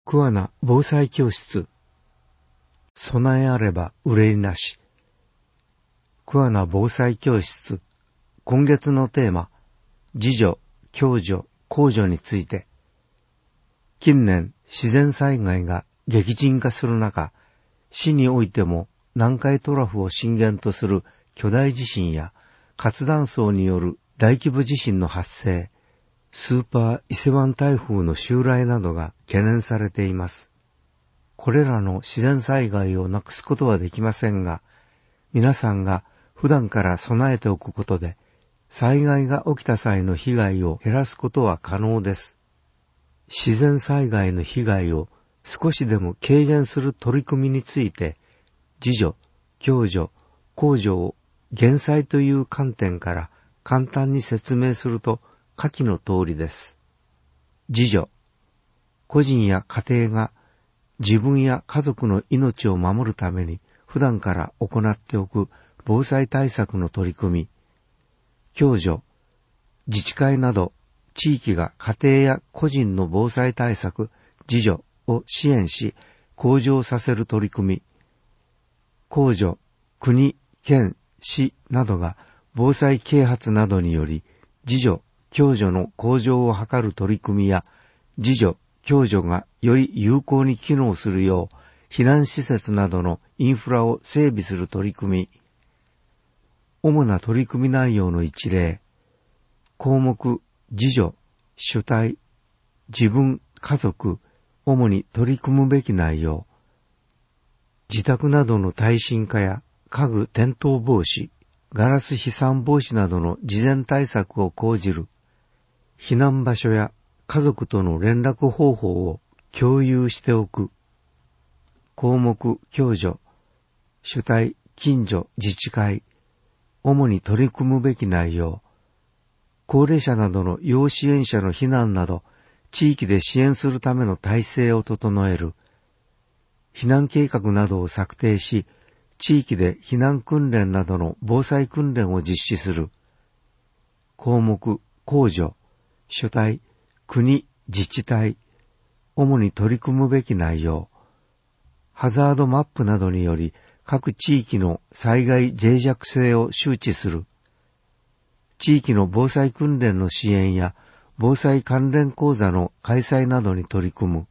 桑名防災教室。備えあれば憂いなし。桑名防災教室。今月のテーマ、自助、共助、公助について。近年、自然災害が激甚化する中、市においても南海トラフを震源とする巨大地震や活断層による大規模地震の発生、スーパー伊勢湾台風の襲来などが懸念されています。これらの自然災害をなくすことはできませんが、皆さんが普段から備えておくことで、災害が起きた際の被害を減らすことは可能です。自然災害の被害を少しでも軽減する取り組みについて、自助、共助、公助を減災という観点から簡単に説明すると、下記の通りです。自助。個人や家庭が自分や家族の命を守るために普段から行っておく防災対策の取り組み。共助。自治会など地域が家庭や個人の防災対策、自助を支援し向上させる取り組み。公助。国、県、市などが防災啓発などにより自助、共助の向上を図る取り組みや、自助、共助がより有効に機能するよう、避難施設などのインフラを整備する取り組み。主な取り組み内容の一例。項目、自助、主体、自分、家族、主に取り組むべき内容。自宅などの耐震化や家具転倒防止、ガラス飛散防止などの事前対策を講じる。避難場所や家族との連絡方法を共有しておく。項目、共助、主体、近所、自治会、主に取り組むべき内容。高齢者などの要支援者の避難など、地域で支援するための体制を整える。避難計画などを策定し、地域で避難訓練などの防災訓練を実施する。項目、公助、主体、国、自治体、主に取り組むべき内容。ハザードマップなどにより各地域の災害脆弱性を周知する。地域の防災訓練の支援や防災関連講座の開催などに取り組む。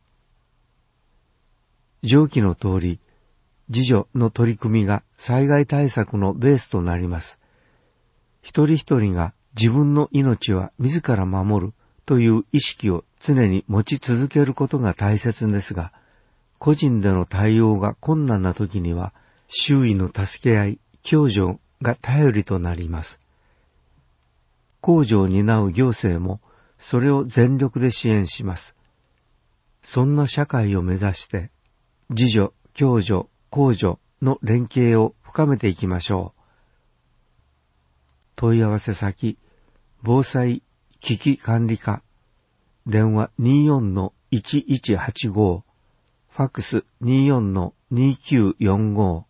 上記の通り、自助の取り組みが災害対策のベースとなります。一人一人が自分の命は自ら守るという意識を常に持ち続けることが大切ですが、個人での対応が困難な時には、周囲の助け合い、共助が頼りとなります。公助を担う行政も、それを全力で支援します。そんな社会を目指して、自助、共助、公助の連携を深めていきましょう。問い合わせ先、防災危機管理課、電話 24-1185、ファックス 24-2945。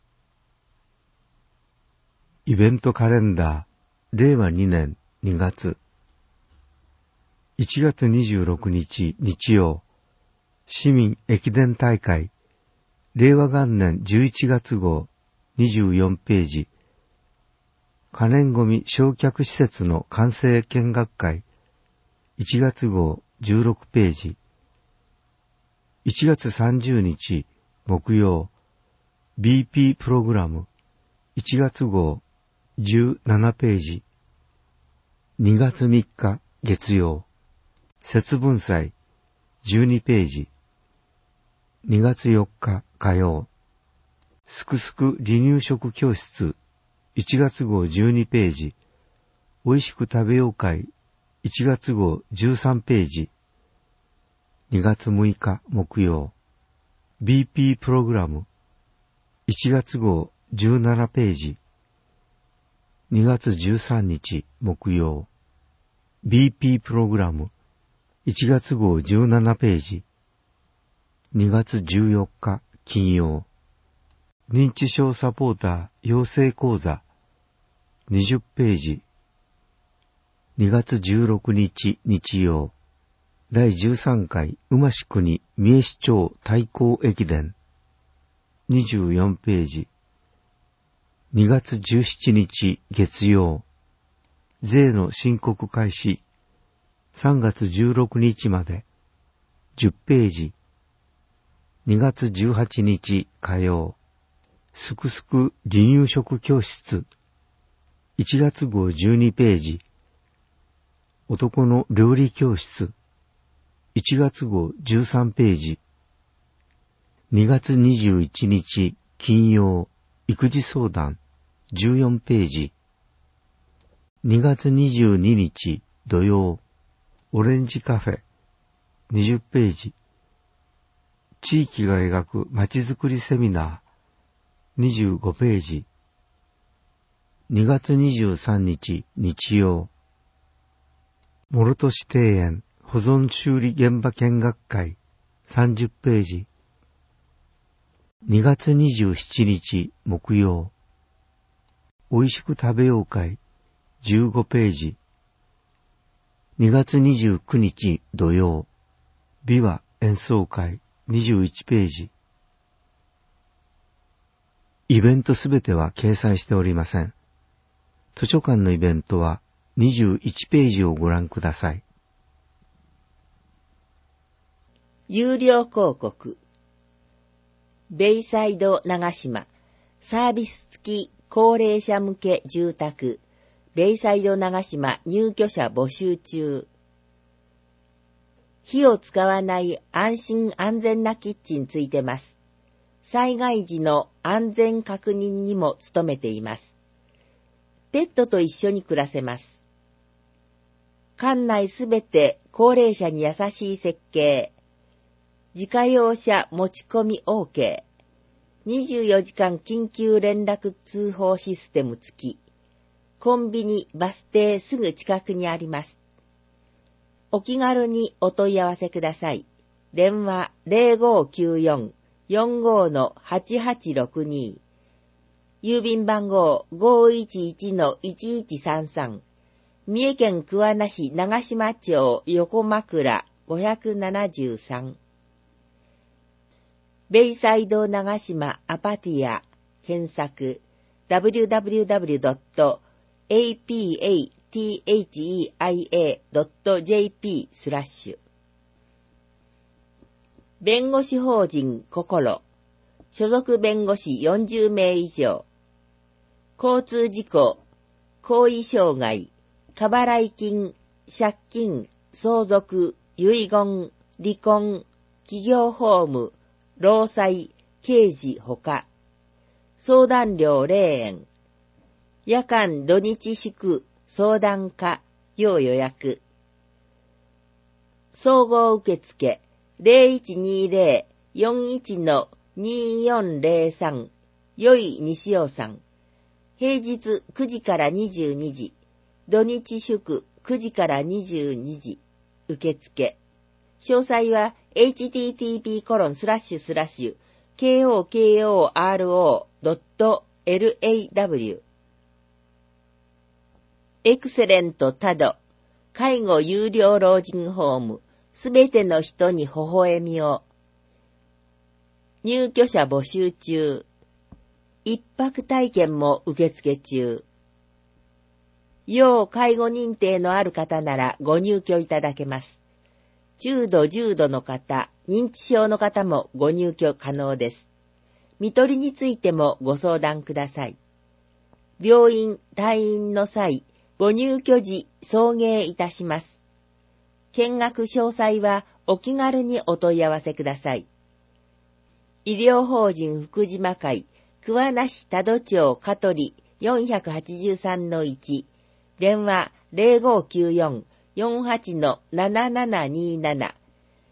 イベントカレンダー、令和2年2月。1月26日日曜、市民駅伝大会、令和元年11月号24ページ。可燃ごみ焼却施設の完成見学会、1月号16ページ。1月30日木曜、BP プログラム、1月号17ページ。2月3日月曜、節分祭、12ページ。2月4日火曜、すくすく離乳食教室、1月号12ページ。おいしく食べよう会、1月号13ページ。2月6日木曜、BP プログラム、1月号17ページ。2月13日木曜、BP プログラム、1月号17ページ。2月14日金曜、認知症サポーター養成講座、20ページ。2月16日日曜、 第13回馬志国三重市長対抗駅伝24ページ。2月17日月曜、税の申告開始3月16日まで10ページ。2月18日火曜、すくすく離乳食教室1月号12ページ。男の料理教室1月号13ページ。2月21日金曜、育児相談14ページ。2月22日土曜、オレンジカフェ20ページ。地域が描くまちづくりセミナー25ページ。2月23日日曜、諸年庭園保存修理現場見学会30ページ。2月27日木曜、おいしく食べよう会15ページ。2月29日土曜、琵琶演奏会21ページ。イベントすべては掲載しておりません。図書館のイベントは21ページをご覧ください。 有料広告。ベイサイド長島サービス付き高齢者向け住宅ベイサイド長島入居者募集中。火を使わない安心安全なキッチンついてます。災害時の安全確認にも努めています。ペットと一緒に暮らせます。館内すべて高齢者に優しい設計。自家用車持ち込み OK。24時間緊急連絡通報システム付き。コンビニ、バス停すぐ近くにあります。お気軽にお問い合わせください。電話 0594-45-8862。郵便番号 511-1133。三重県桑名市長島町横枕573。ベイサイド長島アパティア検索 www.apatheia.jp 弁護士法人心所属弁護士40名以上交通事故行為障害過払い金借金相続遺言離婚企業法務労災刑事ほか相談料0円夜間土日祝相談課要予約総合受付 0120-41-2403 よい西尾さん平日9時から22時土日祝9時から22時受付詳細は http://kokoro.law エクセレントタド介護有料老人ホームすべての人に微笑みを入居者募集中一泊体験も受付中要介護認定のある方ならご入居いただけます中度重度の方、認知症の方もご入居可能です。看取りについてもご相談ください。病院、退院の際、ご入居時送迎いたします。見学詳細はお気軽にお問い合わせください。医療法人福島会、桑名市多度町香取 483-1、電話0594-48-7727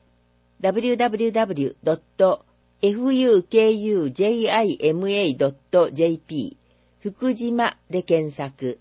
www.fukujima.jp 福島で検索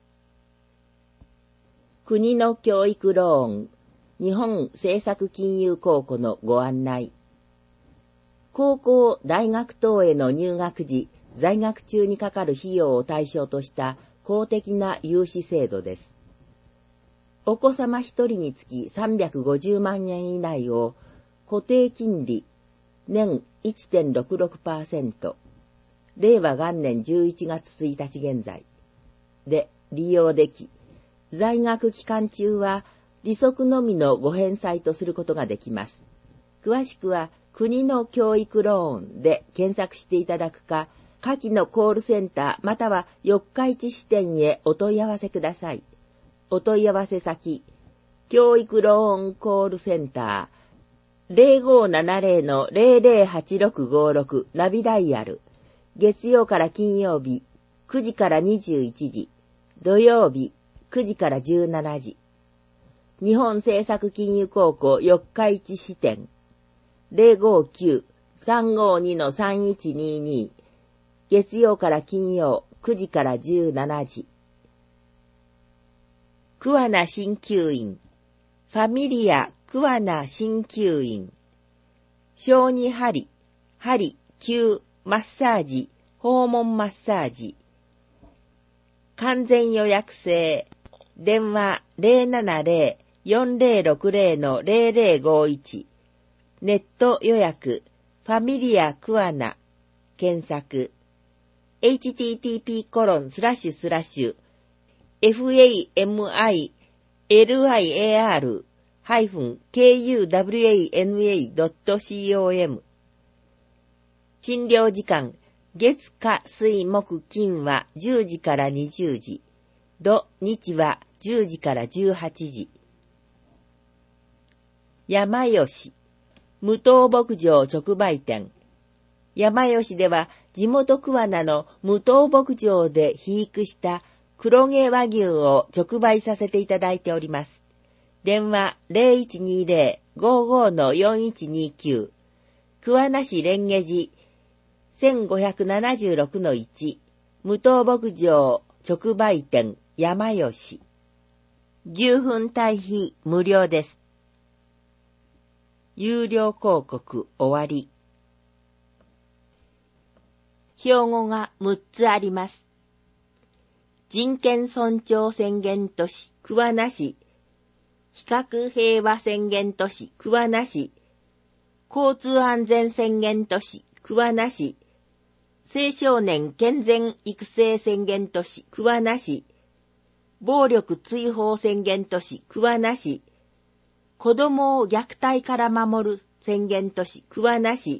国の教育ローン日本政策金融公庫のご案内高校大学等への入学時在学中にかかる費用を対象とした公的な融資制度ですお子様一人につき350万円以内を固定金利年 1.66%、令和元年11月1日現在で利用でき、在学期間中は利息のみのご返済とすることができます。詳しくは国の教育ローンで検索していただくか、下記のコールセンターまたは四日市支店へお問い合わせください。お問い合わせ先、教育ローンコールセンター 0570-008656 ナビダイヤル、月曜から金曜日9時から21時、土曜日9時から17時。日本政策金融高校四日市支店 059-352-3122、月曜から金曜9時から17時。桑名鍼灸院、ファミリア桑名鍼灸院、小児針、灸、マッサージ、訪問マッサージ。完全予約制、電話 070-4060-0051、ネット予約、ファミリア桑名、検索、http://familiar-kuwana.com。 診療時間、月火水木金は10時から20時、土日は10時から18時。山吉、無頭牧場直売店。山吉では地元桑名の無頭牧場で肥育した黒毛和牛を直売させていただいております。電話 0120-55-4129、桑名市蓮華寺 1576-1、無頭牧場直売店山吉。牛糞堆肥無料です。有料広告終わり。標語が6つあります。人権尊重宣言都市桑名市、比較平和宣言都市桑名市、交通安全宣言都市桑名市、青少年健全育成宣言都市桑名市、暴力追放宣言都市桑名市、子どもを虐待から守る宣言都市桑名市。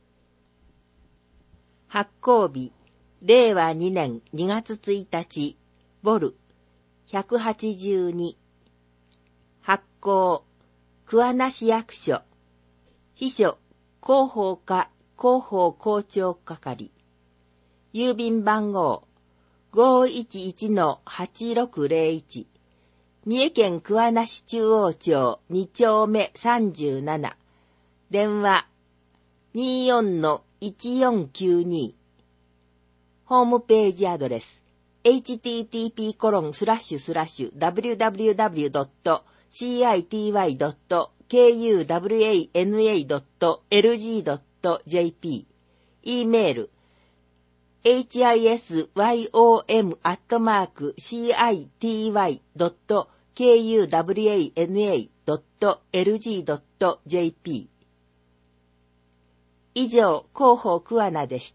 発行日、令和2年2月1日、ボル182。発行、桑名市役所。秘書、広報課広報校長係。郵便番号 511-8601。三重県桑名市中央町2丁目37。電話 24-1492。ホームページアドレス http://www.city.kuwana.lg.jp。 E メール hisy.city.kuwana.lg.jp。 以上、広報桑名でした。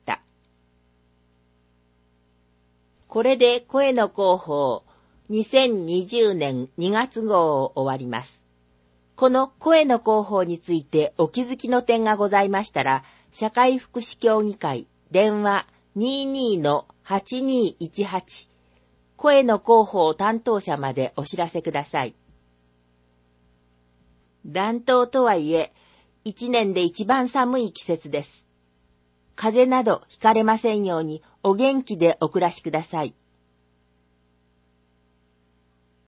これで声の広報2020年2月号を終わります。この声の広報についてお気づきの点がございましたら、社会福祉協議会電話 22-8218 声の広報担当者までお知らせください。暖冬とはいえ、一年で一番寒い季節です。風邪などひかれませんようにお元気でお暮らしください。